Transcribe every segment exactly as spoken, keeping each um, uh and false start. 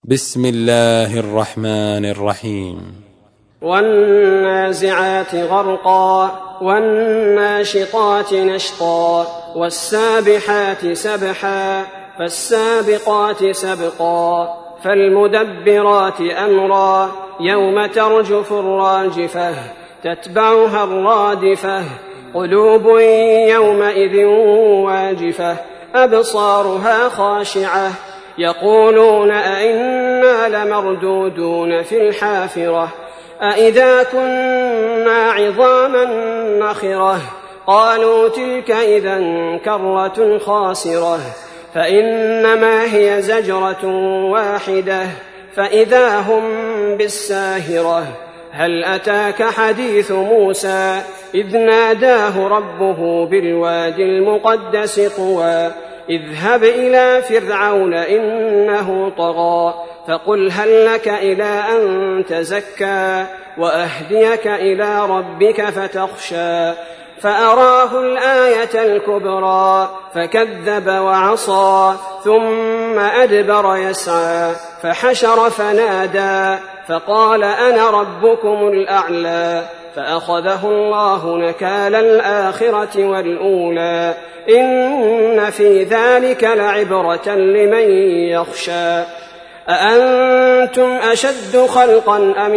بسم الله الرحمن الرحيم والنازعات غرقا والناشطات نشطا والسابحات سبحا فالسابقات سبقا فالمدبرات أمرا يوم ترجف الراجفة تتبعها الرادفة قلوب يومئذ واجفة أبصارها خاشعة يقولون أئنا لمردودون في الحافرة أئذا كنا عظاما نخرة قالوا تلك إذا كرة خاسرة فإنما هي زجرة واحدة فإذا هم بالساهرة هل أتاك حديث موسى إذ ناداه ربه بالوادي المقدس طوى اذهب إلى فرعون إنه طغى فقل هل لك إلى أن تزكى وأهديك إلى ربك فتخشى فأراه الآية الكبرى فكذب وعصى ثم أدبر يسعى فحشر فنادى فقال أنا ربكم الأعلى فأخذه الله نكال الآخرة والأولى إن في ذلك لعبرة لمن يخشى أأنتم أشد خلقا أم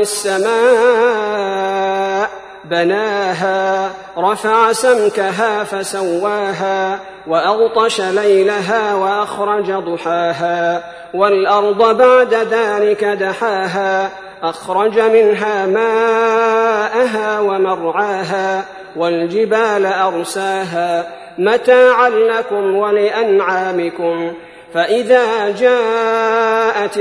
السماء بناها رفع سمكها فسواها وأغطش ليلها وأخرج ضحاها والأرض بعد ذلك دحاها أخرج منها ماءها ومرعاها والجبال أرساها متاعا لكم ولأنعامكم فإذا جاءت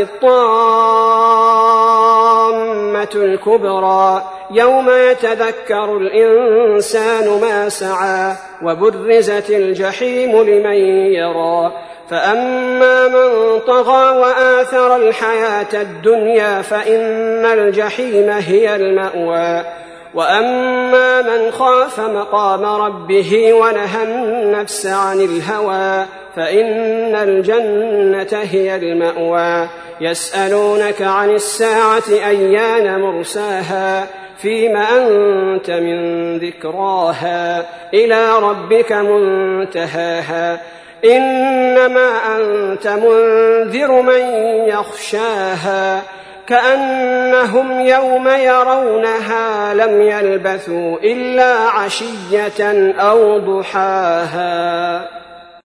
الطامة الكبرى يوم يتذكر الإنسان ما سعى وبرزت الجحيم لمن يرى فأما من طغى وآثر الحياة الدنيا فإن الجحيم هي المأوى وأما من خاف مقام ربه ونهى النفس عن الهوى فإن الجنة هي المأوى يسألونك عن الساعة أيان مرساها فيم أنت من ذكراها إلى ربك منتهاها إنما أنت منذر من يخشاها كأنهم يوم يرونها لم يلبثوا إلا عشية أو ضحاها.